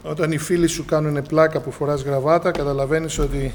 Όταν οι φίλοι σου κάνουν πλάκα που φοράς γραβάτα, καταλαβαίνεις ότι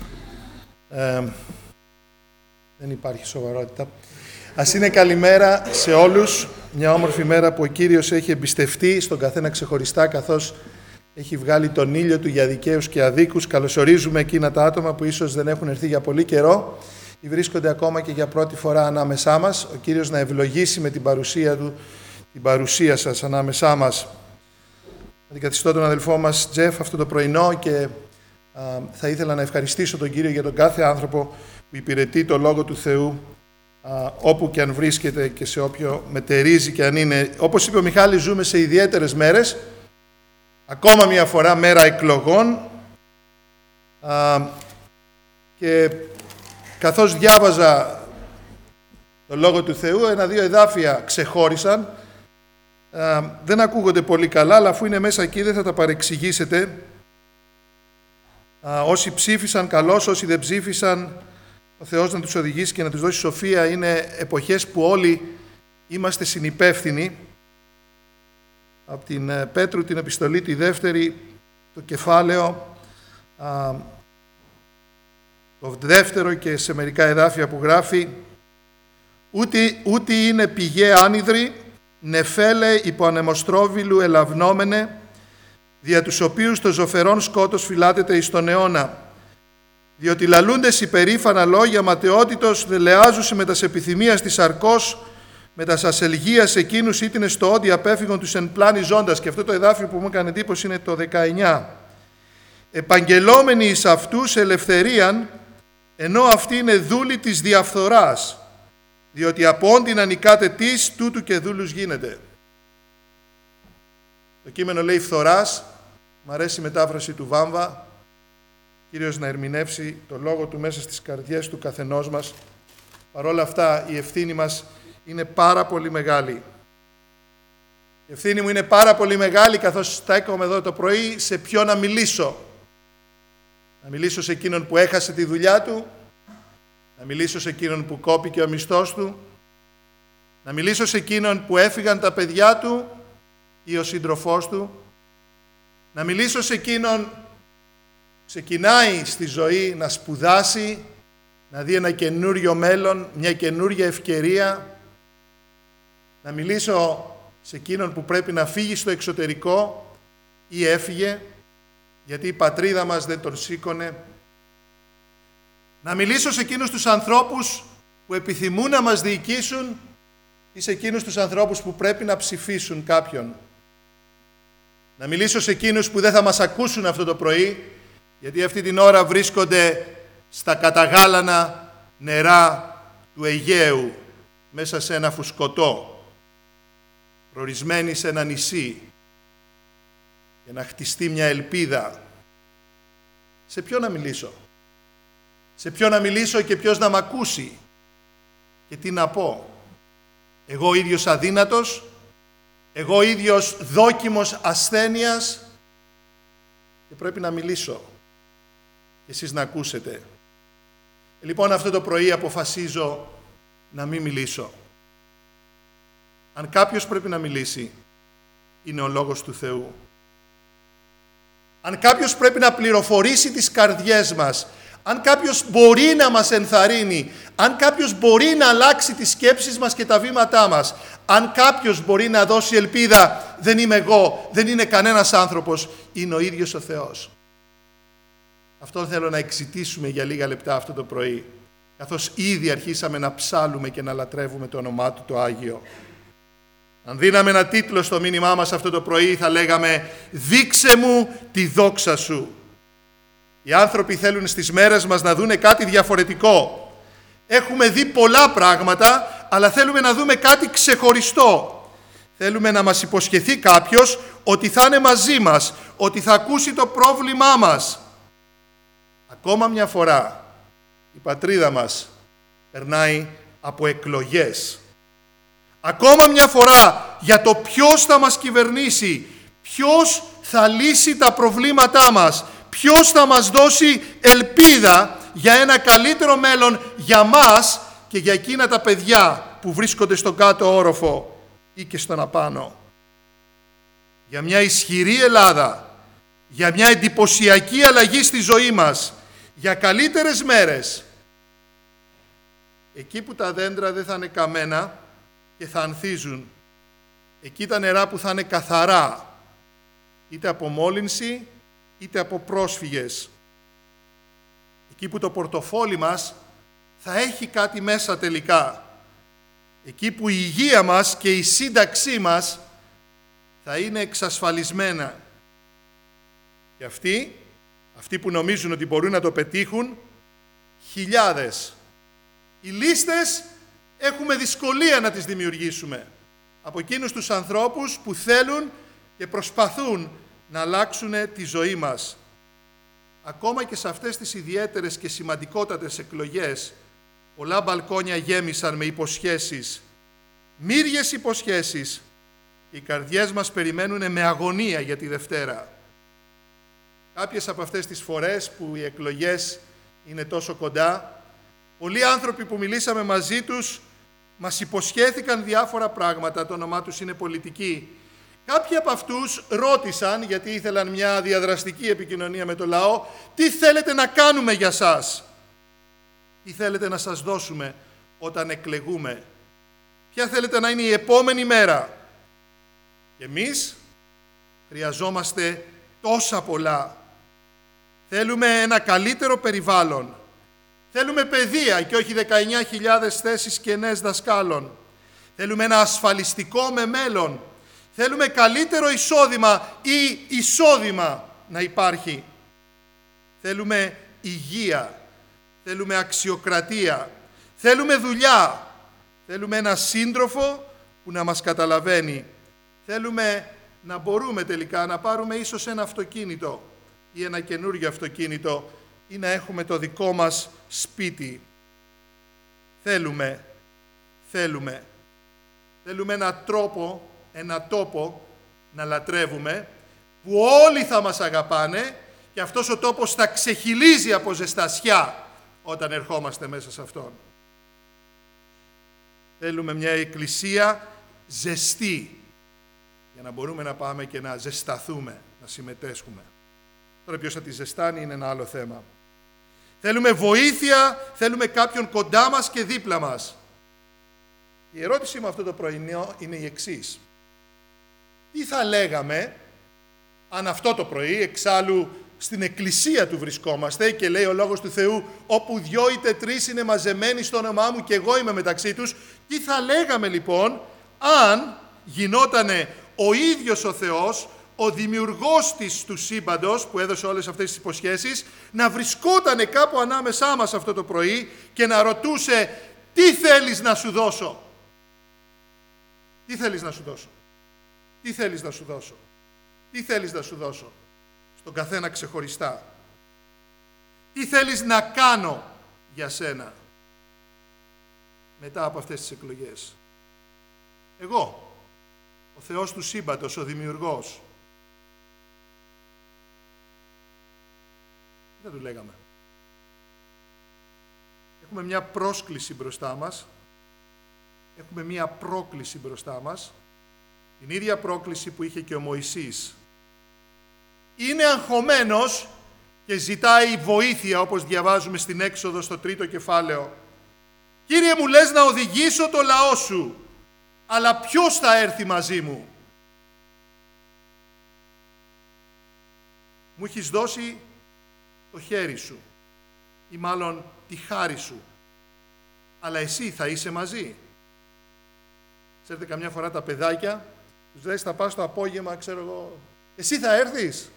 δεν υπάρχει σοβαρότητα. Ας είναι καλημέρα σε όλους. Μια όμορφη μέρα που ο Κύριος έχει εμπιστευτεί στον καθένα ξεχωριστά, καθώς έχει βγάλει τον ήλιο του για δικαίους και αδίκους. Καλωσορίζουμε εκείνα τα άτομα που ίσως δεν έχουν έρθει για πολύ καιρό ή βρίσκονται ακόμα και για πρώτη φορά ανάμεσά μας. Ο Κύριος να ευλογήσει με την παρουσία Του, την παρουσία σας ανάμεσά μας. Αντικαθιστώ τον αδελφό μας Τζεφ αυτό το πρωινό και θα ήθελα να ευχαριστήσω τον Κύριο για τον κάθε άνθρωπο που υπηρετεί το Λόγο του Θεού όπου και αν βρίσκεται και σε όποιο μετερίζει και αν είναι. Όπως είπε ο Μιχάλης, ζούμε σε ιδιαίτερες μέρες, ακόμα μια φορά μέρα εκλογών, και καθώς διάβαζα το Λόγο του Θεού, ένα-δύο εδάφια ξεχώρισαν. Δεν ακούγονται πολύ καλά, αλλά αφού είναι μέσα εκεί δεν θα τα παρεξηγήσετε. Όσοι ψήφισαν καλώς, όσοι δεν ψήφισαν, ο Θεός να τους οδηγήσει και να τους δώσει σοφία. Είναι εποχές που όλοι είμαστε συνυπεύθυνοι. Από την Πέτρου την επιστολή τη δεύτερη, το κεφάλαιο, το δεύτερο και σε μερικά εδάφια που γράφει, ούτε είναι πηγέ άνυδροι, νεφέλε υπό ανεμοστρόβιλου ελαυνόμενε, δια τους οποίους το ζωφερόν σκότος φυλάτεται εις τον αιώνα. Διότι λαλούντες υπερήφανα λόγια ματαιότητος, δελεάζουσι με τας επιθυμίας της αρκός, με τας ασελγίας εκείνους ήτινε στο όντι απέφυγον τους εν πλάνη ζώντας. Και αυτό το εδάφιο που μου έκανε εντύπωση είναι το 19. Επαγγελόμενοι εις αυτούς ελευθερίαν, ενώ αυτοί είναι δούλοι της διαφθοράς. Διότι από όντιν ανικάτε τις, τούτου και δούλους γίνεται. Το κείμενο λέει φθοράς, μ' αρέσει η μετάφραση του Βάμβα. Κύριος να ερμηνεύσει το Λόγο Του μέσα στις καρδιές του καθενός μας. Παρ' όλα αυτά η ευθύνη μας είναι πάρα πολύ μεγάλη. Η ευθύνη μου είναι πάρα πολύ μεγάλη, καθώς στέκομαι εδώ το πρωί, σε ποιον να μιλήσω. Να μιλήσω σε εκείνον που έχασε τη δουλειά του, να μιλήσω σε εκείνον που κόπηκε ο μισθός του, να μιλήσω σε εκείνον που έφυγαν τα παιδιά του ή ο σύντροφός του, να μιλήσω σε εκείνον που ξεκινάει στη ζωή να σπουδάσει, να δει ένα καινούριο μέλλον, μια καινούρια ευκαιρία, να μιλήσω σε εκείνον που πρέπει να φύγει στο εξωτερικό ή έφυγε γιατί η πατρίδα μας δεν τον σήκωνε, να μιλήσω σε εκείνους τους ανθρώπους που επιθυμούν να μας διοικήσουν ή σε εκείνους τους ανθρώπους που πρέπει να ψηφίσουν κάποιον. Να μιλήσω σε εκείνους που δεν θα μας ακούσουν αυτό το πρωί, γιατί αυτή την ώρα βρίσκονται στα καταγάλανα νερά του Αιγαίου, μέσα σε ένα φουσκωτό, προορισμένοι σε ένα νησί, για να χτιστεί μια ελπίδα. Σε ποιο να μιλήσω? Σε ποιο να μιλήσω και ποιος να μ' ακούσει? Και τι να πω? Εγώ ίδιος αδύνατος, εγώ ίδιος δόκιμος ασθένειας, και πρέπει να μιλήσω και εσείς να ακούσετε. Λοιπόν, αυτό το πρωί αποφασίζω να μην μιλήσω. Αν κάποιος πρέπει να μιλήσει, είναι ο Λόγος του Θεού. Αν κάποιος πρέπει να πληροφορήσει τις καρδιές μας, αν κάποιος μπορεί να μας ενθαρρύνει, αν κάποιος μπορεί να αλλάξει τις σκέψεις μας και τα βήματά μας, αν κάποιος μπορεί να δώσει ελπίδα, δεν είμαι εγώ, δεν είναι κανένας άνθρωπος, είναι ο ίδιος ο Θεός. Αυτό θέλω να εξητήσουμε για λίγα λεπτά αυτό το πρωί, καθώς ήδη αρχίσαμε να ψάλουμε και να λατρεύουμε το όνομά Του το Άγιο. Αν δίναμε ένα τίτλο στο μήνυμά μας αυτό το πρωί, θα λέγαμε «Δείξε μου τη δόξα Σου». Οι άνθρωποι θέλουν στις μέρες μας να δούνε κάτι διαφορετικό. Έχουμε δει πολλά πράγματα, αλλά θέλουμε να δούμε κάτι ξεχωριστό. Θέλουμε να μας υποσχεθεί κάποιος ότι θα είναι μαζί μας, ότι θα ακούσει το πρόβλημά μας. Ακόμα μια φορά η πατρίδα μας περνάει από εκλογές. Ακόμα μια φορά για το ποιος θα μας κυβερνήσει, ποιος θα λύσει τα προβλήματά μας, ποιος θα μας δώσει ελπίδα για ένα καλύτερο μέλλον για μας και για εκείνα τα παιδιά που βρίσκονται στον κάτω όροφο ή και στον απάνω. Για μια ισχυρή Ελλάδα, για μια εντυπωσιακή αλλαγή στη ζωή μας, για καλύτερες μέρες. Εκεί που τα δέντρα δεν θα είναι καμένα και θα ανθίζουν, εκεί τα νερά που θα είναι καθαρά, είτε από μόλυνση, είτε από πρόσφυγες. Εκεί που το πορτοφόλι μας θα έχει κάτι μέσα τελικά. Εκεί που η υγεία μας και η σύνταξή μας θα είναι εξασφαλισμένα. Και αυτοί που νομίζουν ότι μπορούν να το πετύχουν, χιλιάδες. Οι λίστες έχουμε δυσκολία να τις δημιουργήσουμε. Από εκείνους τους ανθρώπους που θέλουν και προσπαθούν να αλλάξουν τη ζωή μας. Ακόμα και σε αυτές τις ιδιαίτερες και σημαντικότατες εκλογές, πολλά μπαλκόνια γέμισαν με υποσχέσεις, μύριες υποσχέσεις. Οι καρδιές μας περιμένουν με αγωνία για τη Δευτέρα. Κάποιες από αυτές τις φορές που οι εκλογές είναι τόσο κοντά, πολλοί άνθρωποι που μιλήσαμε μαζί τους μας υποσχέθηκαν διάφορα πράγματα, το όνομά τους είναι πολιτικοί. Κάποιοι από αυτούς ρώτησαν, γιατί ήθελαν μια διαδραστική επικοινωνία με το λαό, τι θέλετε να κάνουμε για σας, τι θέλετε να σας δώσουμε όταν εκλεγούμε, ποια θέλετε να είναι η επόμενη μέρα. Και εμείς χρειαζόμαστε τόσα πολλά. Θέλουμε ένα καλύτερο περιβάλλον. Θέλουμε παιδεία και όχι 19.000 θέσεις κενές δασκάλων. Θέλουμε ένα ασφαλιστικό με μέλλον. Θέλουμε καλύτερο εισόδημα ή εισόδημα να υπάρχει. Θέλουμε υγεία. Θέλουμε αξιοκρατία. Θέλουμε δουλειά. Θέλουμε ένα σύντροφο που να μας καταλαβαίνει. Θέλουμε να μπορούμε τελικά να πάρουμε ίσως ένα αυτοκίνητο ή ένα καινούργιο αυτοκίνητο ή να έχουμε το δικό μας σπίτι. Θέλουμε ένα τόπο να λατρεύουμε, που όλοι θα μας αγαπάνε και αυτός ο τόπος θα ξεχυλίζει από ζεστασιά όταν ερχόμαστε μέσα σε αυτόν. Θέλουμε μια εκκλησία ζεστή, για να μπορούμε να πάμε και να ζεσταθούμε, να συμμετέσχουμε. Τώρα ποιος θα τη ζεστάνει είναι ένα άλλο θέμα. Θέλουμε βοήθεια, θέλουμε κάποιον κοντά μας και δίπλα μας. Η ερώτησή μου αυτό το πρωινό είναι η εξής. Τι θα λέγαμε αν αυτό το πρωί, εξάλλου στην εκκλησία του βρισκόμαστε και λέει ο Λόγος του Θεού, όπου 2 είτε 3 είναι μαζεμένοι στο όνομά μου και εγώ είμαι μεταξύ τους, τι θα λέγαμε λοιπόν αν γινότανε ο ίδιος ο Θεός, ο δημιουργός του σύμπαντος που έδωσε όλες αυτές τις υποσχέσεις, να βρισκότανε κάπου ανάμεσά μας αυτό το πρωί και να ρωτούσε, τι θέλεις να σου δώσω, τι θέλεις να σου δώσω, τι θέλεις να σου δώσω, τι θέλεις να σου δώσω, στον καθένα ξεχωριστά. Τι θέλεις να κάνω για σένα μετά από αυτές τις εκλογές. Εγώ, ο Θεός του σύμπαντος, ο δημιουργός. Δεν του λέγαμε. Έχουμε μια πρόσκληση μπροστά μας. Έχουμε μια πρόκληση μπροστά μας. Την ίδια πρόκληση που είχε και ο Μωυσής. Είναι αγχωμένος και ζητάει βοήθεια, όπως διαβάζουμε στην Έξοδο στο 3ο κεφάλαιο. Κύριε, μου λες να οδηγήσω το λαό σου, αλλά ποιος θα έρθει μαζί μου? Μου έχεις δώσει το χέρι σου, ή μάλλον τη χάρη σου, αλλά εσύ θα είσαι μαζί. Ξέρετε, καμιά φορά τα παιδάκια τους λες, θα πας το απόγευμα, ξέρω εγώ, εσύ θα έρθεις?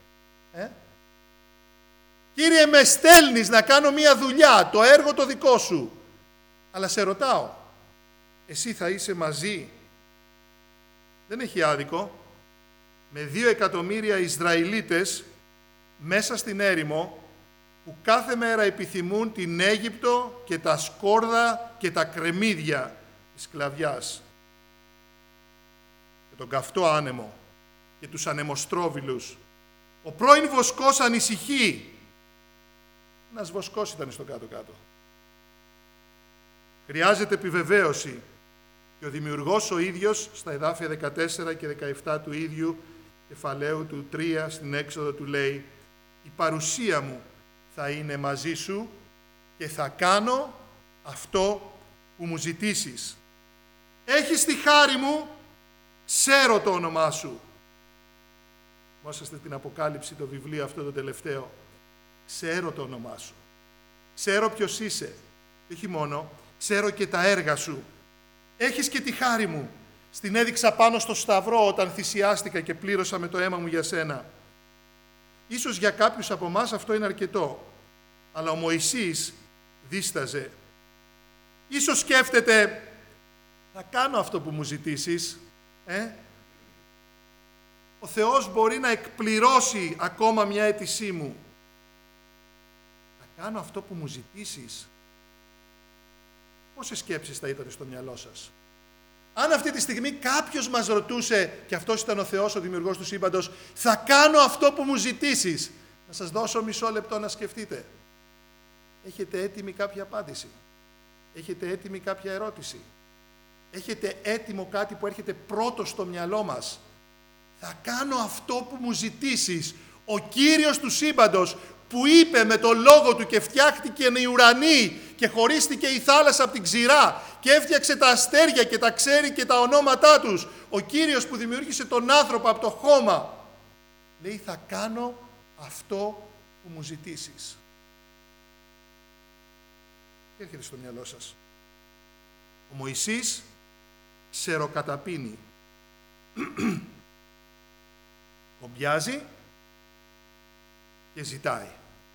Κύριε, με στέλνεις να κάνω μία δουλειά, το έργο το δικό σου, αλλά σε ρωτάω, εσύ θα είσαι μαζί? Δεν έχει άδικο με 2 εκατομμύρια Ισραηλίτες μέσα στην έρημο που κάθε μέρα επιθυμούν την Αίγυπτο και τα σκόρδα και τα κρεμμύδια της σκλαβιάς και τον καυτό άνεμο και τους ανεμοστρόβιλους. Ο πρώην βοσκός ανησυχεί. Ένας βοσκός ήταν στο κάτω-κάτω. Χρειάζεται επιβεβαίωση. Και ο δημιουργός ο ίδιος, στα εδάφια 14 και 17 του ίδιου κεφαλαίου του 3 στην Έξοδο του λέει «Η παρουσία μου θα είναι μαζί σου και θα κάνω αυτό που μου ζητήσεις. Έχεις τη χάρη μου, ξέρω το όνομά σου». Θυμόσαστε την Αποκάλυψη, το βιβλίο αυτό το τελευταίο. Ξέρω το όνομά σου. Ξέρω ποιος είσαι. Όχι μόνο, ξέρω και τα έργα σου. Έχεις και τη χάρη μου. Στην έδειξα πάνω στο σταυρό όταν θυσιάστηκα και πλήρωσα με το αίμα μου για σένα. Ίσως για κάποιους από εμάς αυτό είναι αρκετό. Αλλά ο Μωυσής δίσταζε. Ίσως σκέφτεται, θα κάνω αυτό που μου ζητήσεις. Ο Θεός μπορεί να εκπληρώσει ακόμα μια αίτησή μου. Θα κάνω αυτό που μου ζητήσεις. Πόσες σκέψεις θα ήταν στο μυαλό σας? Αν αυτή τη στιγμή κάποιος μας ρωτούσε, και αυτός ήταν ο Θεός, ο δημιουργός του σύμπαντος, θα κάνω αυτό που μου ζητήσεις. Να σας δώσω μισό λεπτό να σκεφτείτε. Έχετε έτοιμη κάποια απάντηση? Έχετε έτοιμη κάποια ερώτηση? Έχετε έτοιμο κάτι που έρχεται πρώτο στο μυαλό μας? Θα κάνω αυτό που μου ζητήσεις. Ο Κύριος του σύμπαντος που είπε με το λόγο του και φτιάχτηκε οι ουρανοί και χωρίστηκε η θάλασσα από την ξηρά και έφτιαξε τα αστέρια και τα ξέρει και τα ονόματά τους. Ο Κύριος που δημιούργησε τον άνθρωπο από το χώμα. Λέει θα κάνω αυτό που μου ζητήσεις. Τι έρχεται στο μυαλό σας? Ο Μωυσής ξεροκαταπίνει. Κομπιάζει και ζητάει.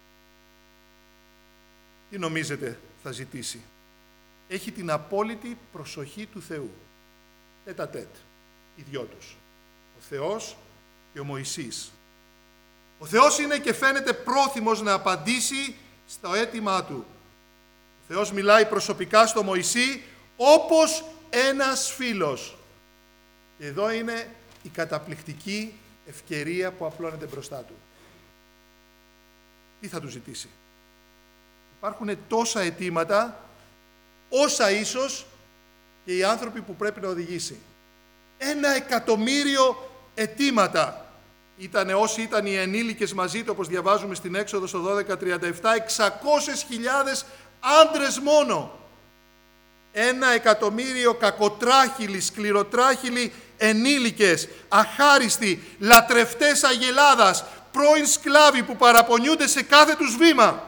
Τι νομίζετε θα ζητήσει? Έχει την απόλυτη προσοχή του Θεού. Τέτα-τέτ, οι δυο τους. Ο Θεός και ο Μωυσής. Ο Θεός είναι και φαίνεται πρόθυμος να απαντήσει στο αίτημά του. Ο Θεός μιλάει προσωπικά στο Μωυσή όπως ένας φίλος. Και εδώ είναι η καταπληκτική ευκαιρία που απλώνεται μπροστά του. Τι θα του ζητήσει? Υπάρχουν τόσα αιτήματα, όσα ίσως και οι άνθρωποι που πρέπει να οδηγήσει. 1.000.000 αιτήματα. Όσοι ήταν οι ενήλικες μαζί του, όπως διαβάζουμε στην Έξοδο στο 12:37, 600.000 άντρες μόνο. 1.000.000 κακοτράχυλοι, σκληροτράχυλοι ενήλικες, αχάριστοι, λατρευτές αγελάδας, πρώην σκλάβοι που παραπονιούνται σε κάθε τους βήμα.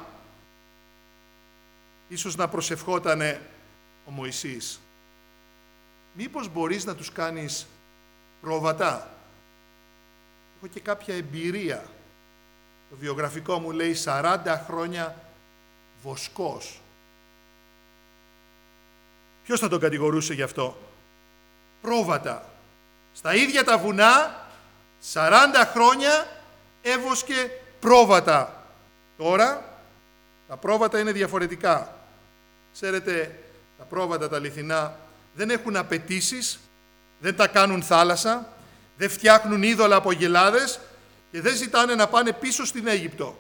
Ίσως να προσευχότανε ο Μωυσής. Μήπως μπορείς να τους κάνεις πρόβατα? Έχω και κάποια εμπειρία. Το βιογραφικό μου λέει 40 χρόνια βοσκός. Ποιος θα τον κατηγορούσε γι' αυτό? Πρόβατα. Στα ίδια τα βουνά, 40 χρόνια έβοσκε πρόβατα. Τώρα τα πρόβατα είναι διαφορετικά. Ξέρετε, τα πρόβατα τα αληθινά δεν έχουν απαιτήσεις, δεν τα κάνουν θάλασσα, δεν φτιάχνουν είδωλα από αγελάδες και δεν ζητάνε να πάνε πίσω στην Αίγυπτο.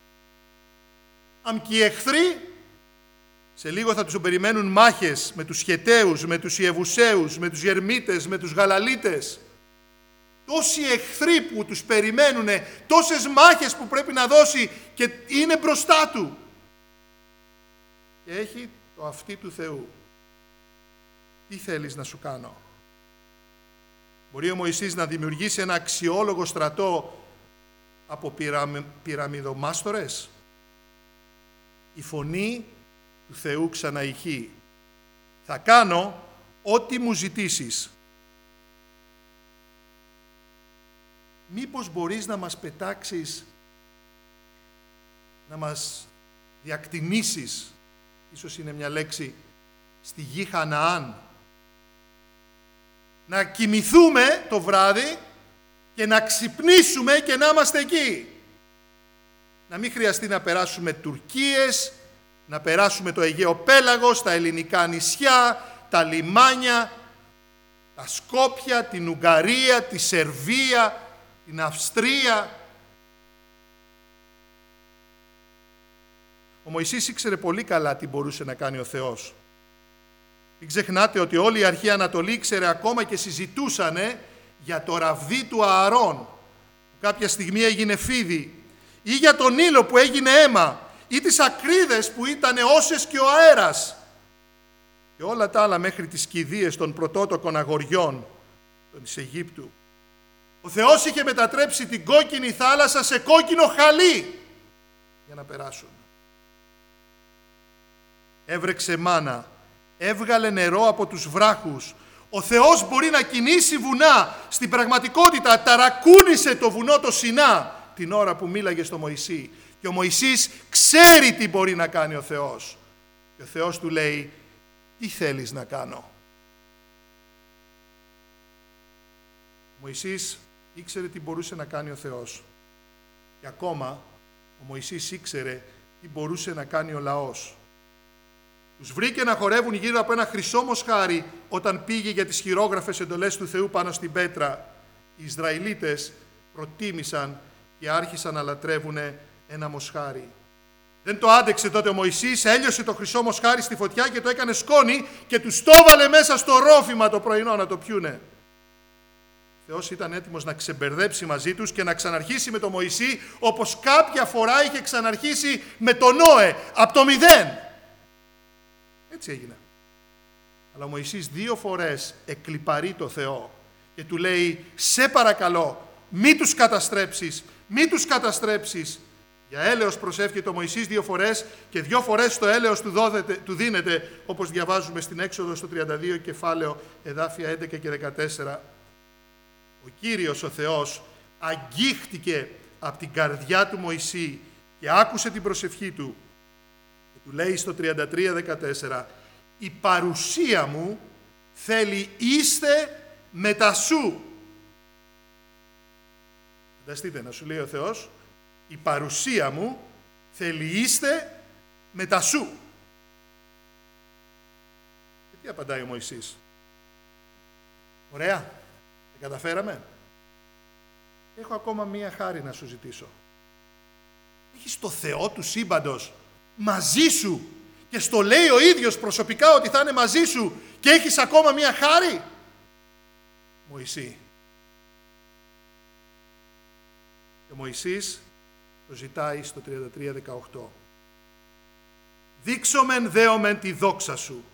Αν και οι εχθροί, σε λίγο θα τους περιμένουν μάχες με τους Χεταίους, με τους Ιεβουσαίους, με τους Γερμίτες, με τους Γαλαλίτες. Τόσοι εχθροί που τους περιμένουν, τόσες μάχες που πρέπει να δώσει και είναι μπροστά του. Και έχει το αυτί του Θεού. Τι θέλεις να σου κάνω? Μπορεί ο Μωυσής να δημιουργήσει ένα αξιόλογο στρατό από πυραμιδομάστορες? Η φωνή του Θεού ξαναηχεί. Θα κάνω ό,τι μου ζητήσεις. Μήπως μπορείς να μας πετάξεις, να μας διακτηνίσεις, ίσως είναι μια λέξη, στη γη Χαναάν. Να κοιμηθούμε το βράδυ και να ξυπνήσουμε και να είμαστε εκεί. Να μην χρειαστεί να περάσουμε Τουρκίες, να περάσουμε το Αιγαίο Πέλαγος, τα ελληνικά νησιά, τα λιμάνια, τα Σκόπια, την Ουγγαρία, τη Σερβία, την Αυστρία. Ο Μωυσής ήξερε πολύ καλά τι μπορούσε να κάνει ο Θεός. Μην ξεχνάτε ότι όλη η αρχαία Ανατολή ήξερε, ακόμα και συζητούσανε για το ραβδί του Ααρών. κάποια στιγμή έγινε φίδι, ή για τον ήλιο που έγινε αίμα, ή τις ακρίδες που ήταν όσες και ο αέρας, και όλα τα άλλα μέχρι τις κηδείες των πρωτότοκων αγοριών της Αιγύπτου. Ο Θεός είχε μετατρέψει την κόκκινη θάλασσα σε κόκκινο χαλί για να περάσουν. Έβρεξε μάνα, έβγαλε νερό από τους βράχους. Ο Θεός μπορεί να κινήσει βουνά. Στην πραγματικότητα ταρακούνησε το βουνό το Σινά την ώρα που μίλαγε στο Μωυσή. Και ο Μωυσής ξέρει τι μπορεί να κάνει ο Θεός. Και ο Θεός του λέει, τι θέλεις να κάνω? Ο Μωυσής ήξερε τι μπορούσε να κάνει ο Θεός. Και ακόμα ο Μωυσής ήξερε τι μπορούσε να κάνει ο λαός. Τους βρήκε να χορεύουν γύρω από ένα χρυσό μοσχάρι όταν πήγε για τις χειρόγραφες εντολές του Θεού πάνω στην πέτρα. Οι Ισραηλίτες προτίμησαν και άρχισαν να λατρεύουν ένα μοσχάρι. Δεν το άντεξε τότε ο Μωυσής, έλειωσε το χρυσό μοσχάρι στη φωτιά και το έκανε σκόνη και τους το έβαλε μέσα στο ρόφημα το πρωινό να το πιούνε. Ο Θεός ήταν έτοιμος να ξεμπερδέψει μαζί τους και να ξαναρχίσει με τον Μωυσή όπως κάποια φορά είχε ξαναρχίσει με τον Νόε, από το 0. Έτσι έγινε. Αλλά ο Μωυσής 2 φορές εκλιπαρεί το Θεό και του λέει, σε παρακαλώ, μη τους καταστρέψεις, μη τους καταστρέψεις. Για έλεος προσεύχεται ο Μωυσής 2 φορές και 2 φορές το έλεος του δίνεται, όπως διαβάζουμε στην Έξοδο στο 32 κεφάλαιο εδάφια 11 και 14. Ο Κύριος ο Θεός αγγίχτηκε από την καρδιά του Μωυσή και άκουσε την προσευχή του. Και του λέει στο 33-14, η παρουσία μου θέλει είστε μετά σου. Φανταστείτε να σου λέει ο Θεός, η παρουσία μου θέλει είστε μετά σου. Και τι απαντάει ο Μωυσής? Ωραία, δεν καταφέραμε. Έχω ακόμα μία χάρη να σου ζητήσω. Έχεις το Θεό του σύμπαντος μαζί σου και στο λέει ο ίδιος προσωπικά ότι θα είναι μαζί σου και έχεις ακόμα μία χάρη? Μωυσή. Και ο Μωυσής το ζητάει στο 33-18. Δείξομεν δέομεν τη δόξα σου.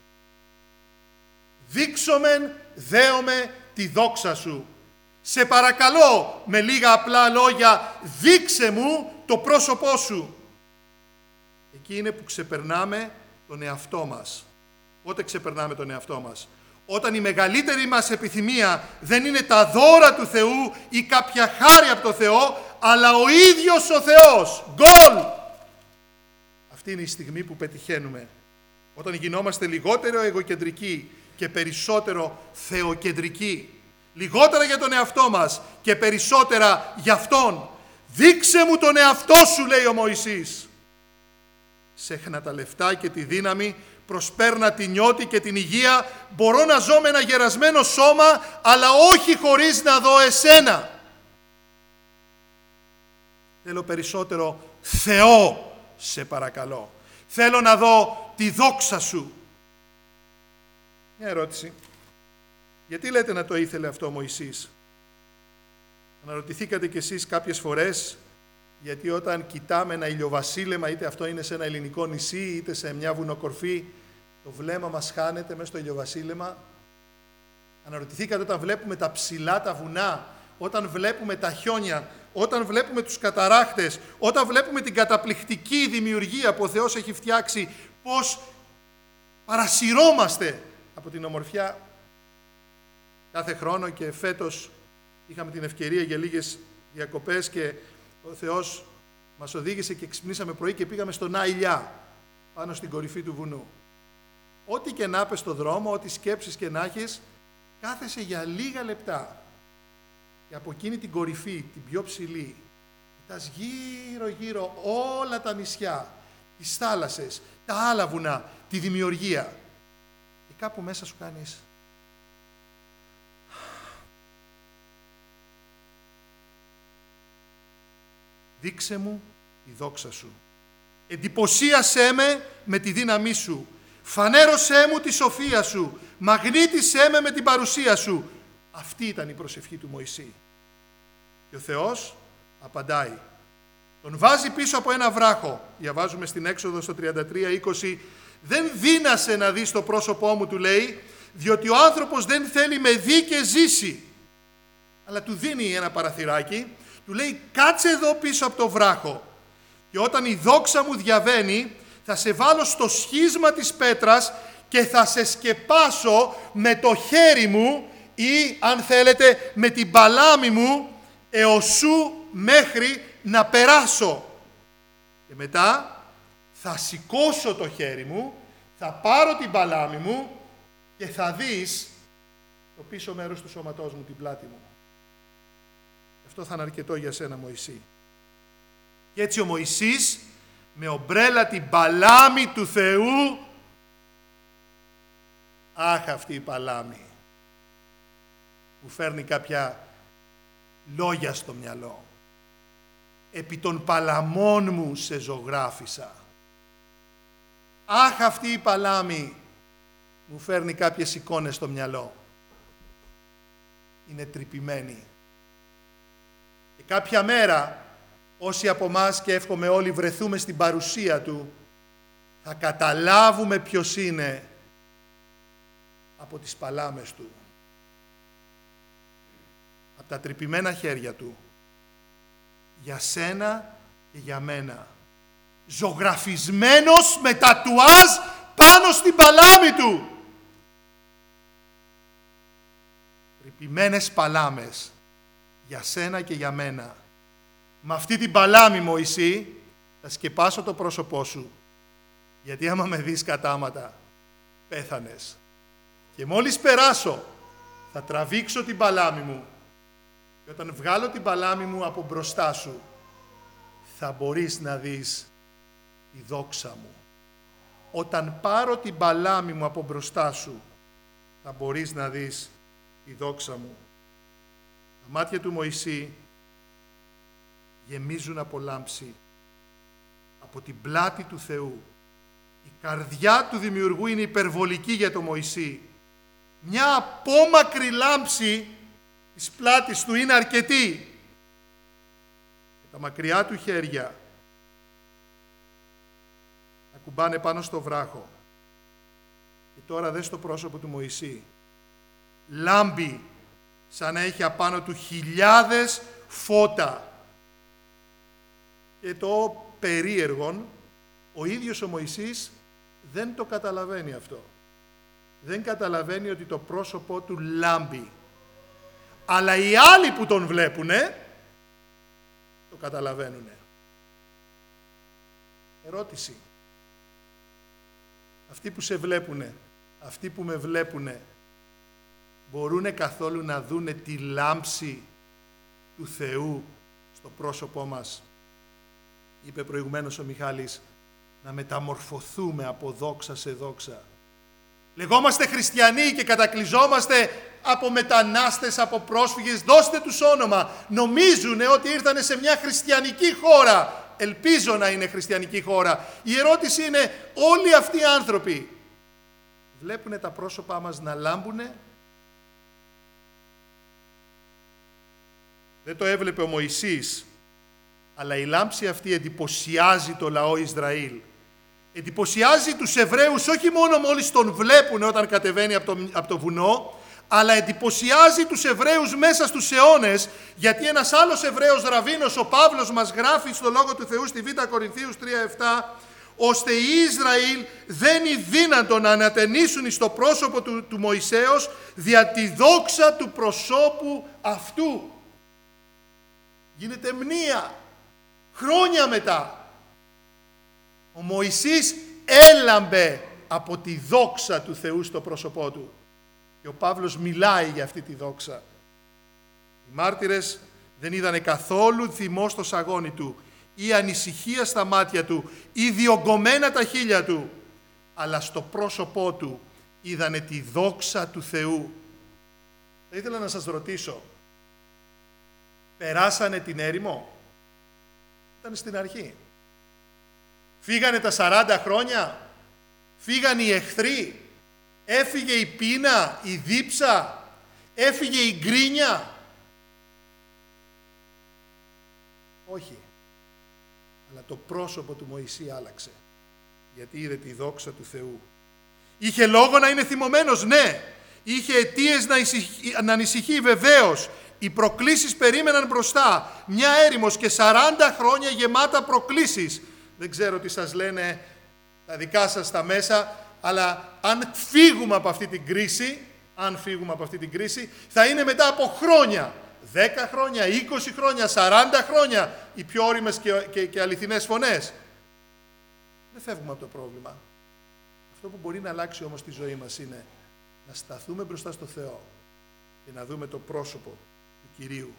Δείξομεν δέομε τη δόξα σου. Σε παρακαλώ με λίγα απλά λόγια, δείξε μου το πρόσωπό σου. Εκεί είναι που ξεπερνάμε τον εαυτό μας. Πότε ξεπερνάμε τον εαυτό μας? Όταν η μεγαλύτερη μας επιθυμία δεν είναι τα δώρα του Θεού ή κάποια χάρη από το Θεό, αλλά ο ίδιος ο Θεός. Γκολ! Αυτή είναι η στιγμή που πετυχαίνουμε. Όταν γινόμαστε λιγότερο εγωκεντρικοί και περισσότερο θεοκεντρικοί. Λιγότερα για τον εαυτό μας και περισσότερα για Αυτόν. Δείξε μου τον εαυτό σου, λέει ο Μωυσής. Σέχνα τα λεφτά και τη δύναμη, προσπέρνα τη νιώτη και την υγεία, μπορώ να ζω με ένα γερασμένο σώμα, αλλά όχι χωρίς να δω εσένα. Θέλω περισσότερο Θεό, σε παρακαλώ. Θέλω να δω τη δόξα σου. Μια ερώτηση. Γιατί λέτε να το ήθελε αυτό ο Μωυσής? Αναρωτηθήκατε κι εσείς κάποιες φορές γιατί όταν κοιτάμε ένα ηλιοβασίλεμα, είτε αυτό είναι σε ένα ελληνικό νησί είτε σε μια βουνοκορφή, το βλέμμα μας χάνεται μέσα στο ηλιοβασίλεμα? Αναρωτηθήκατε όταν βλέπουμε τα ψηλά τα βουνά, όταν βλέπουμε τα χιόνια, όταν βλέπουμε τους καταράχτες, όταν βλέπουμε την καταπληκτική δημιουργία που ο Θεός έχει φτιάξει, πώς παρασυρώμαστε από την ομορφιά? Κάθε χρόνο και φέτος είχαμε την ευκαιρία για λίγες διακοπές και ο Θεός μας οδήγησε και ξυπνήσαμε πρωί και πήγαμε στον Άιλιά, πάνω στην κορυφή του βουνού. Ό,τι και να πες στο δρόμο, ό,τι σκέψεις και να έχεις, κάθεσαι για λίγα λεπτά και από εκείνη την κορυφή, την πιο ψηλή, κοιτάς γύρω-γύρω όλα τα νησιά, τις θάλασσες, τα άλλα βουνά, τη δημιουργία. Και κάπου μέσα σου κάνεις... Δείξε μου τη δόξα σου. Εντυπωσίασέ με τη δύναμή σου. Φανέρωσέ μου τη σοφία σου. Μαγνήτησέ με την παρουσία σου. Αυτή ήταν η προσευχή του Μωυσή. Και ο Θεός Απαντάει. Τον βάζει πίσω από ένα βράχο. Διαβάζουμε στην Έξοδο στο 33:20. Δεν δύνασε να δεις το πρόσωπό μου, του λέει, διότι ο άνθρωπος δεν θέλει με δει και ζήσει. Αλλά του δίνει ένα παραθυράκι, του λέει κάτσε εδώ πίσω από το βράχο και όταν η δόξα μου διαβαίνει θα σε βάλω στο σχίσμα της πέτρας και θα σε σκεπάσω με το χέρι μου ή αν θέλετε με την παλάμη μου εωσού μέχρι να περάσω. Και μετά θα σηκώσω το χέρι μου, θα πάρω την παλάμη μου και θα δεις το πίσω μέρος του σώματός μου, την πλάτη μου. Αυτό θα είναι αρκετό για σένα, Μωυσή. Και έτσι ο Μωυσής με ομπρέλα την παλάμη του Θεού, αχ αυτή η παλάμη, μου φέρνει κάποια λόγια στο μυαλό. Επί των παλαμών μου σε ζωγράφισα. Αχ αυτή η παλάμη μου φέρνει κάποιες εικόνες στο μυαλό. Είναι τρυπημένη. Και κάποια μέρα, όσοι από εμάς και εύχομαι όλοι βρεθούμε στην παρουσία Του, θα καταλάβουμε ποιος είναι από τις παλάμες Του. Από τα τρυπημένα χέρια Του. Για σένα και για μένα. Ζωγραφισμένος με τατουάζ πάνω στην παλάμη Του. Τρυπημένες παλάμες για σένα και για μένα. Με αυτή την παλάμη, Μωυσή, θα σκεπάσω το πρόσωπό σου. Γιατί άμα με δεις κατάματα, πέθανες. Και μόλις περάσω, θα τραβήξω την παλάμη μου. Και όταν βγάλω την παλάμη μου από μπροστά σου, θα μπορείς να δεις τη δόξα μου. Όταν πάρω την παλάμη μου από μπροστά σου, θα μπορείς να δεις τη δόξα μου. Τα μάτια του Μωυσή γεμίζουν από λάμψη, από την πλάτη του Θεού. Η καρδιά του Δημιουργού είναι υπερβολική για το Μωυσή. Μια απόμακρη λάμψη της πλάτης του είναι αρκετή. Και τα μακριά του χέρια να κουμπάνε πάνω στο βράχο. Και τώρα δες το πρόσωπο του Μωυσή. Λάμπει σαν να έχει απάνω του χιλιάδες φώτα. Και το περίεργον, ο ίδιος ο Μωυσής δεν το καταλαβαίνει αυτό. Δεν καταλαβαίνει ότι το πρόσωπό του λάμπει. Αλλά οι άλλοι που τον βλέπουνε, το καταλαβαίνουνε. Ερώτηση. Αυτοί που σε βλέπουνε, αυτοί που με βλέπουνε, μπορούνε καθόλου να δούνε τη λάμψη του Θεού στο πρόσωπό μας? Είπε προηγουμένως ο Μιχάλης, να μεταμορφωθούμε από δόξα σε δόξα. Λεγόμαστε χριστιανοί και κατακλυζόμαστε από μετανάστες, από πρόσφυγες, δώστε τους όνομα. Νομίζουν ότι ήρθανε σε μια χριστιανική χώρα. Ελπίζω να είναι χριστιανική χώρα. Η ερώτηση είναι, όλοι αυτοί οι άνθρωποι βλέπουνε τα πρόσωπά μας να λάμπουνε? Δεν το έβλεπε ο Μωυσής, αλλά η λάμψη αυτή εντυπωσιάζει το λαό Ισραήλ. Εντυπωσιάζει τους Εβραίους όχι μόνο μόλις τον βλέπουν όταν κατεβαίνει από το βουνό, αλλά εντυπωσιάζει τους Εβραίους μέσα στους αιώνες, γιατί ένας άλλος Εβραίος ραβίνος, ο Παύλος, μας γράφει στο Λόγο του Θεού στη Β' Κορινθίους 3:7, ώστε οι Ισραήλ δεν είναι δύνατο να ανατενίσουν στο πρόσωπο του Μωυσέως δια τη δόξα του προσώπου αυτού. Γίνεται μνήα. Χρόνια μετά, ο Μωυσής έλαμπε από τη δόξα του Θεού στο πρόσωπό του. Και ο Παύλος μιλάει για αυτή τη δόξα. Οι μάρτυρες δεν είδανε καθόλου θυμό στο σαγόνι του ή ανησυχία στα μάτια του ή διωγγωμένα τα χείλια του, αλλά στο πρόσωπό του είδανε τη δόξα του Θεού. Θα ήθελα να σας ρωτήσω, περάσανε την έρημο? Ήταν στην αρχή. Φύγανε τα 40 χρόνια, φύγανε οι εχθροί, έφυγε η πείνα, η δίψα, έφυγε η γκρίνια. Όχι. Αλλά το πρόσωπο του Μωυσή άλλαξε. Γιατί είδε τη δόξα του Θεού. Είχε λόγο να είναι θυμωμένος, ναι. Είχε αιτίες να ανησυχεί, βεβαίως. Οι προκλήσεις περίμεναν μπροστά. Μια έρημος και 40 χρόνια γεμάτα προκλήσεις. Δεν ξέρω τι σας λένε τα δικά σας τα μέσα, αλλά αν φύγουμε από αυτή την κρίση, θα είναι μετά από χρόνια. 10 χρόνια, 20 χρόνια, 40 χρόνια, οι πιο ώριμες και αληθινές φωνές. Δεν φεύγουμε από το πρόβλημα. Αυτό που μπορεί να αλλάξει όμως τη ζωή μας είναι να σταθούμε μπροστά στο Θεό και να δούμε το πρόσωπο του Κυρίου.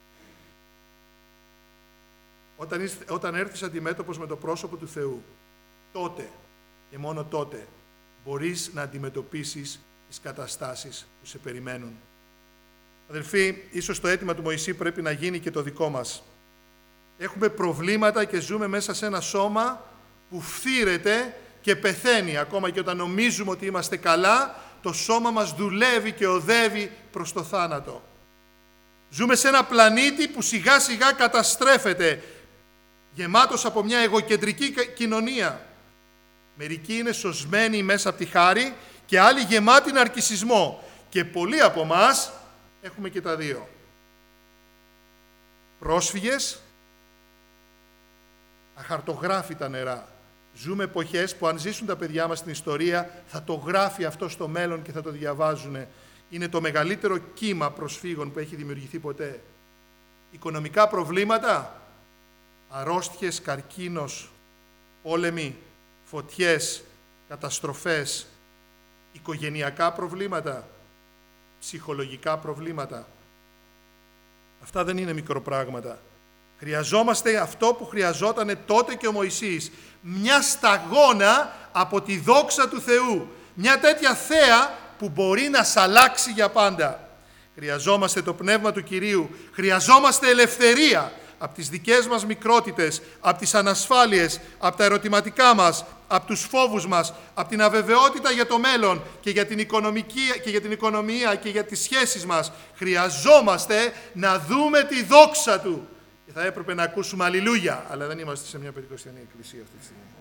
Όταν έρθεις αντιμέτωπος με το πρόσωπο του Θεού, τότε και μόνο τότε μπορείς να αντιμετωπίσεις τις καταστάσεις που σε περιμένουν. Αδελφοί, ίσως το αίτημα του Μωυσή πρέπει να γίνει και το δικό μας. Έχουμε προβλήματα και ζούμε μέσα σε ένα σώμα που φθήρεται και πεθαίνει. Ακόμα και όταν νομίζουμε ότι είμαστε καλά, το σώμα μας δουλεύει και οδεύει προς το θάνατο. Ζούμε σε ένα πλανήτη που σιγά σιγά καταστρέφεται, γεμάτος από μια εγωκεντρική κοινωνία. Μερικοί είναι σωσμένοι μέσα από τη χάρη και άλλοι γεμάτοι ναρκισσισμό. Και πολλοί από εμάς έχουμε και τα δύο. Πρόσφυγες, αχαρτογράφητα νερά. Ζούμε εποχές που αν ζήσουν τα παιδιά μας στην ιστορία, θα το γράφει αυτό στο μέλλον και θα το διαβάζουν. Είναι το μεγαλύτερο κύμα προσφύγων που έχει δημιουργηθεί ποτέ. Οικονομικά προβλήματα, αρρώστιες, καρκίνος, πόλεμοι, φωτιές, καταστροφές, οικογενειακά προβλήματα, ψυχολογικά προβλήματα. Αυτά δεν είναι μικροπράγματα. Χρειαζόμαστε αυτό που χρειαζόταν τότε και ο Μωυσής. Μια σταγόνα από τη δόξα του Θεού. Μια τέτοια θέα που μπορεί να σ' αλλάξει για πάντα. Χρειαζόμαστε το Πνεύμα του Κυρίου. Χρειαζόμαστε ελευθερία από τις δικές μας μικρότητες, από τις ανασφάλειες, από τα ερωτηματικά μας, από τους φόβους μας, από την αβεβαιότητα για το μέλλον και για την οικονομία και για τις σχέσεις μας. Χρειαζόμαστε να δούμε τη δόξα Του. Και θα έπρεπε να ακούσουμε αλληλούια, αλλά δεν είμαστε σε μια πεντηκοστιανή εκκλησία αυτή τη στιγμή.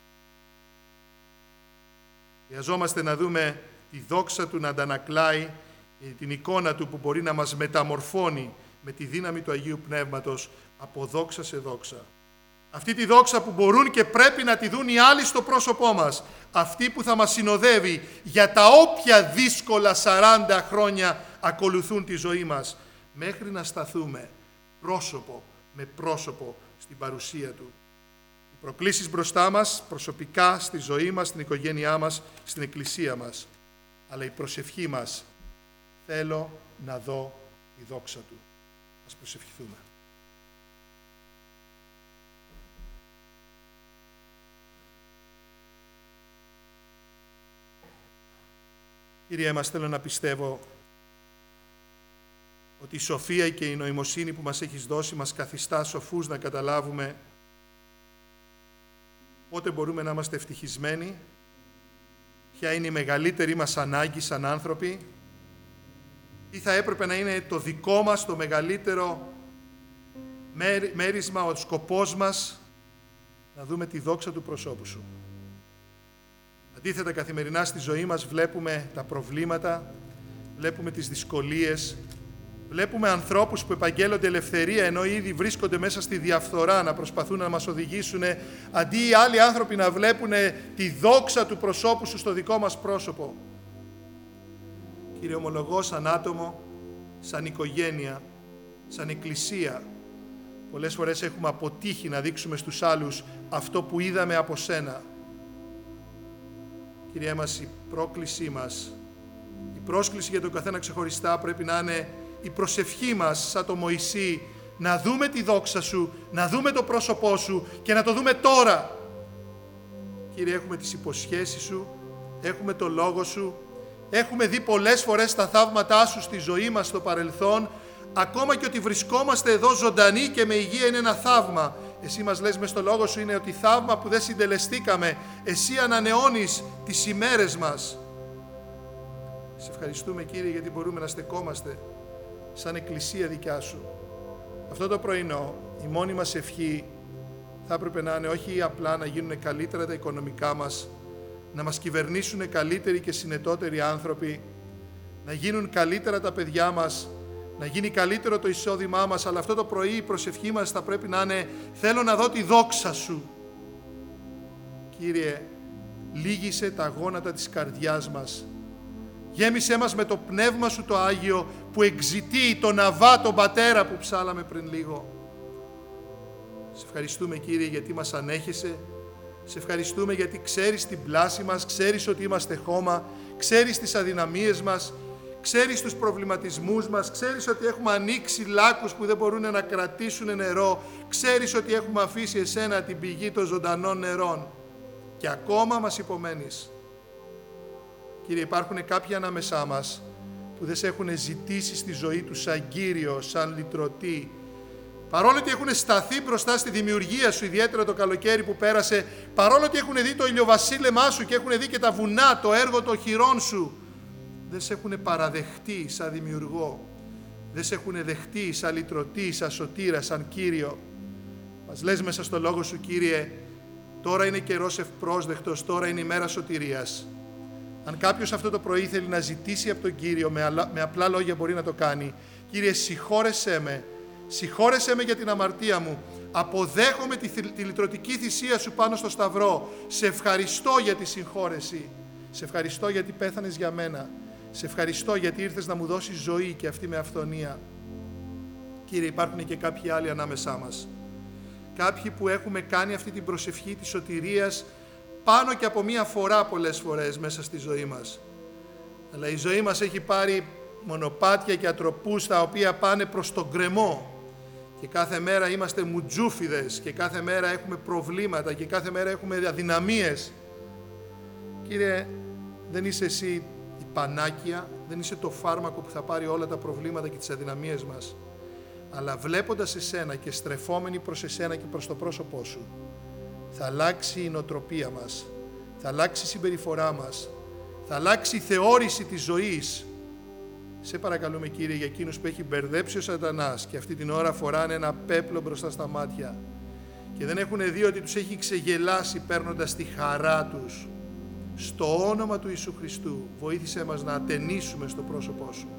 Χρειαζόμαστε να δούμε τη δόξα Του να αντανακλάει την εικόνα Του που μπορεί να μας μεταμορφώνει με τη δύναμη του Αγίου Πνεύματος από δόξα σε δόξα. Αυτή τη δόξα που μπορούν και πρέπει να τη δουν οι άλλοι στο πρόσωπό μας. Αυτή που θα μας συνοδεύει για τα όποια δύσκολα 40 χρόνια ακολουθούν τη ζωή μας, μέχρι να σταθούμε πρόσωπο με πρόσωπο στην παρουσία Του. Οι προκλήσεις μπροστά μας, προσωπικά, στη ζωή μας, στην οικογένειά μας, στην εκκλησία μας. Αλλά η προσευχή μας, θέλω να δω τη δόξα Του. Ας προσευχηθούμε. Κύριε μας, θέλω να πιστεύω ότι η σοφία και η νοημοσύνη που μας έχεις δώσει μας καθιστά σοφούς να καταλάβουμε πότε μπορούμε να είμαστε ευτυχισμένοι, ποια είναι η μεγαλύτερη μας ανάγκη σαν άνθρωποι, τι θα έπρεπε να είναι το δικό μας, το μεγαλύτερο μέρισμα, ο σκοπός μας, να δούμε τη δόξα του προσώπου Σου. Αντίθετα, καθημερινά στη ζωή μας βλέπουμε τα προβλήματα, βλέπουμε τις δυσκολίες, βλέπουμε ανθρώπους που επαγγέλλονται ελευθερία ενώ ήδη βρίσκονται μέσα στη διαφθορά να προσπαθούν να μας οδηγήσουν, αντί οι άλλοι άνθρωποι να βλέπουν τη δόξα του προσώπου Σου στο δικό μας πρόσωπο. Κύριε, ομολογώ σαν άτομο, σαν οικογένεια, σαν εκκλησία, πολλές φορές έχουμε αποτύχει να δείξουμε στους άλλους αυτό που είδαμε από Σένα. Κύριε μας, η πρόκλησή μας, η πρόσκληση για τον καθένα ξεχωριστά πρέπει να είναι η προσευχή μας σαν το Μωυσή, να δούμε τη δόξα Σου, να δούμε το πρόσωπό Σου και να το δούμε τώρα. Κύριε, έχουμε τις υποσχέσεις Σου, έχουμε το Λόγο Σου, έχουμε δει πολλές φορές τα θαύματά Σου στη ζωή μας στο παρελθόν, ακόμα και ότι βρισκόμαστε εδώ ζωντανοί και με υγεία είναι ένα θαύμα. Εσύ μας λες μες στο Λόγο Σου είναι ότι θαύμα που δεν συντελεστήκαμε. Εσύ ανανεώνεις τις ημέρες μας. Σε ευχαριστούμε, Κύριε, γιατί μπορούμε να στεκόμαστε σαν εκκλησία δικιά Σου. Αυτό το πρωινό η μόνη μας ευχή θα έπρεπε να είναι όχι απλά να γίνουν καλύτερα τα οικονομικά μας, να μας κυβερνήσουν καλύτεροι και συνετότεροι άνθρωποι, να γίνουν καλύτερα τα παιδιά μας, να γίνει καλύτερο το εισόδημά μας, αλλά αυτό το πρωί η προσευχή μας θα πρέπει να είναι «Θέλω να δω τη δόξα Σου». Κύριε, λύγησε τα γόνατα της καρδιάς μας. Γέμισέ μας με το Πνεύμα Σου το Άγιο που εξητεί τον Αββά, τον Πατέρα που ψάλαμε πριν λίγο. Σε ευχαριστούμε, Κύριε, γιατί μας ανέχεσαι. Σε ευχαριστούμε γιατί ξέρεις την πλάση μας, ξέρεις ότι είμαστε χώμα, ξέρεις τις αδυναμίες μας, ξέρεις τους προβληματισμούς μας, ξέρεις ότι έχουμε ανοίξει λάκκους που δεν μπορούν να κρατήσουν νερό, ξέρεις ότι έχουμε αφήσει Εσένα την πηγή των ζωντανών νερών και ακόμα μας υπομένεις. Κύριε, υπάρχουν κάποιοι ανάμεσά μας που δεν σε έχουν ζητήσει στη ζωή τους σαν Κύριο, σαν λυτρωτή, παρόλο ότι έχουν σταθεί μπροστά στη δημιουργία Σου, ιδιαίτερα το καλοκαίρι που πέρασε, παρόλο ότι έχουν δει το ηλιοβασίλεμά Σου και έχουν δει και τα βουνά, το έργο των χειρών Σου, δεν σε έχουν παραδεχτεί σαν δημιουργό, δεν σε έχουν δεχτεί σαν λυτρωτή, σαν σωτήρα, σαν Κύριο. Μας λες μέσα στο λόγο Σου, Κύριε, τώρα είναι καιρός ευπρόσδεκτος, τώρα είναι η μέρα σωτηρίας. Αν κάποιος αυτό το πρωί θέλει να ζητήσει από τον Κύριο, με απλά λόγια μπορεί να το κάνει. Κύριε, συγχώρεσέ με για την αμαρτία μου. Αποδέχομαι τη λυτρωτική θυσία Σου πάνω στο Σταυρό. Σε ευχαριστώ για τη συγχώρεση. Σε ευχαριστώ γιατί πέθανες για μένα. Σε ευχαριστώ γιατί ήρθες να μου δώσεις ζωή και αυτή με αυθονία. Κύριε, υπάρχουν και κάποιοι άλλοι ανάμεσά μας. Κάποιοι που έχουμε κάνει αυτή την προσευχή της σωτηρίας πάνω και από μία φορά πολλές φορές μέσα στη ζωή μας. Αλλά η ζωή μας έχει πάρει μονοπάτια και ατροπούς τα οποία πάνε προς τον γκρεμό. Και κάθε μέρα είμαστε μουτζούφιδες και κάθε μέρα έχουμε προβλήματα και κάθε μέρα έχουμε αδυναμίες. Κύριε, δεν είσαι Εσύ η πανάκια, δεν είσαι το φάρμακο που θα πάρει όλα τα προβλήματα και τις αδυναμίες μας. Αλλά βλέποντας Εσένα και στρεφόμενοι προς Εσένα και προς το πρόσωπό Σου, θα αλλάξει η νοοτροπία μας, θα αλλάξει η συμπεριφορά μας, θα αλλάξει η θεώρηση της ζωής. Σε παρακαλούμε, Κύριε, για εκείνους που έχει μπερδέψει ο Σατανάς και αυτή την ώρα φοράνε ένα πέπλο μπροστά στα μάτια και δεν έχουν δει ότι τους έχει ξεγελάσει παίρνοντας τη χαρά τους. Στο όνομα του Ιησού Χριστού, βοήθησέ μας να ατενίσουμε στο πρόσωπό Σου.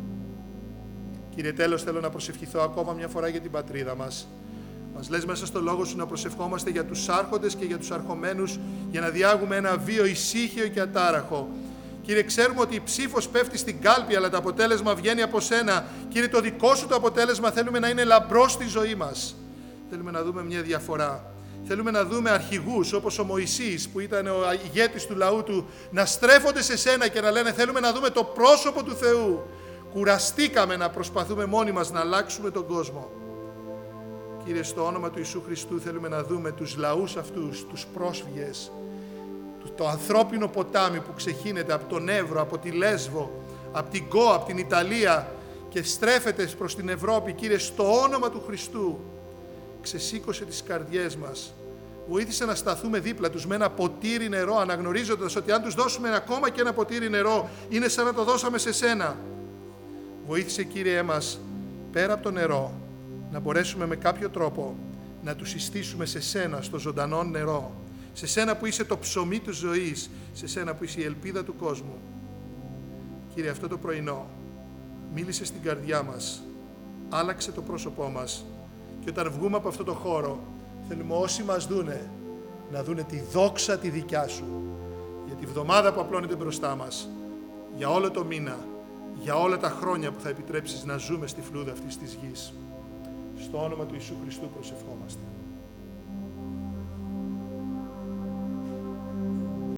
Κύριε, τέλος θέλω να προσευχηθώ ακόμα μια φορά για την πατρίδα μας. Μας λες μέσα στο λόγο Σου να προσευχόμαστε για τους άρχοντες και για τους αρχομένους, για να διάγουμε ένα βίο ησύχιο και ατάραχο. Κύριε, ξέρουμε ότι η ψήφος πέφτει στην κάλπη, αλλά το αποτέλεσμα βγαίνει από Σένα. Κύριε, το δικό Σου το αποτέλεσμα θέλουμε να είναι λαμπρό στη ζωή μας. Θέλουμε να δούμε μια διαφορά. Θέλουμε να δούμε αρχηγούς όπως ο Μωυσής, που ήταν ο ηγέτης του λαού του, να στρέφονται σε Σένα και να λένε θέλουμε να δούμε το πρόσωπο του Θεού. Κουραστήκαμε να προσπαθούμε μόνοι μας να αλλάξουμε τον κόσμο. Κύριε, στο όνομα του Ιησού Χριστού θέλουμε να δούμε τους λαούς αυτούς, τους πρόσφυγες, το ανθρώπινο ποτάμι που ξεχύνεται από τον Εύρο, από τη Λέσβο, από την Κο, από την Ιταλία και στρέφεται προς την Ευρώπη. Κύριε, στο όνομα του Χριστού, ξεσήκωσε τις καρδιές μας. Βοήθησε να σταθούμε δίπλα τους με ένα ποτήρι νερό, αναγνωρίζοντας ότι αν τους δώσουμε ακόμα και ένα ποτήρι νερό, είναι σαν να το δώσαμε σε Σένα. Βοήθησε, Κύριε μας, πέρα από το νερό, να μπορέσουμε με κάποιο τρόπο να τους συστήσουμε σε Σένα, στο ζωντανό νερό, σε Σένα που είσαι το ψωμί της ζωής, σε Σένα που είσαι η ελπίδα του κόσμου. Κύριε, αυτό το πρωινό μίλησε στην καρδιά μας, άλλαξε το πρόσωπό μας και όταν βγούμε από αυτό το χώρο θέλουμε όσοι μας δούνε να δούνε τη δόξα τη δικιά Σου για τη βδομάδα που απλώνεται μπροστά μας, για όλο το μήνα, για όλα τα χρόνια που θα επιτρέψεις να ζούμε στη φλούδα αυτής της γης. Στο όνομα του Ιησού Χριστού προσευχόμαστε.